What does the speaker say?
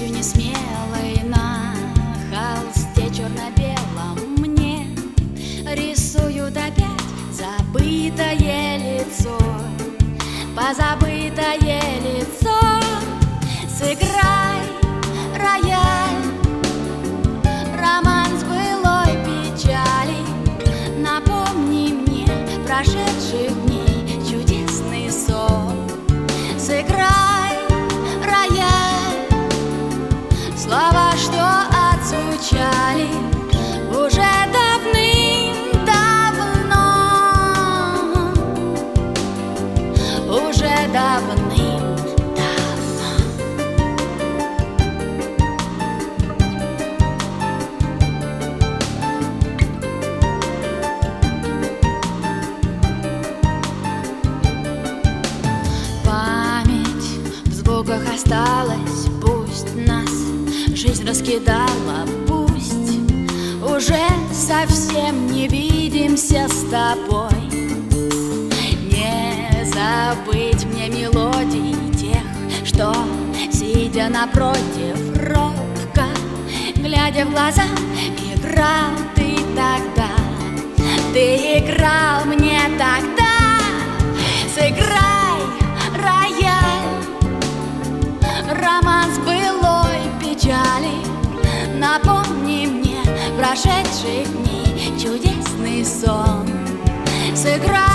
Кистью несмелой на холсте черно-белом мне рисуют опять забытое лицо, позабытое лицо. Сыграй, рояль, романс былой печали, напомни мне прошедших дней чудесный сон. Сыграй, рояль, слова, что отзвучали уже давным-давно, уже давным-давно. Память в звуках осталась, пусть нас жизнь раскидала, пусть уже совсем не видимся с тобой. Не забыть мне мелодий тех, что, сидя напротив, робко глядя в глаза, играл ты тогда. Ты играл мне тогда. Сыграй, рояль, романс былой печали, напомни мне прошедших дней чудесный сон. Сыграй,